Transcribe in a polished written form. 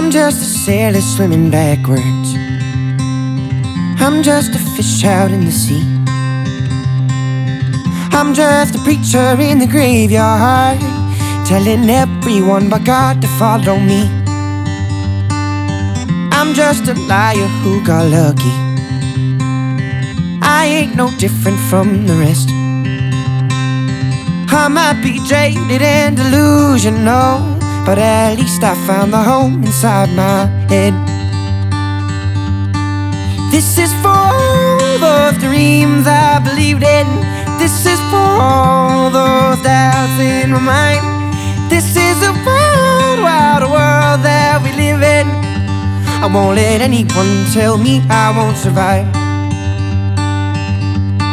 I'm just a sailor swimming backwards. I'm just a fish out in the sea. I'm just a preacher in the graveyard, telling everyone but God to follow me. I'm just a liar who got lucky. I ain't no different from the rest. I might be jaded and delusional, but at least I found the home inside my head. This is for all those dreams I believed in. This is for all those doubts in my mind. This is a wild, wild world that we live in. I won't let anyone tell me I won't survive.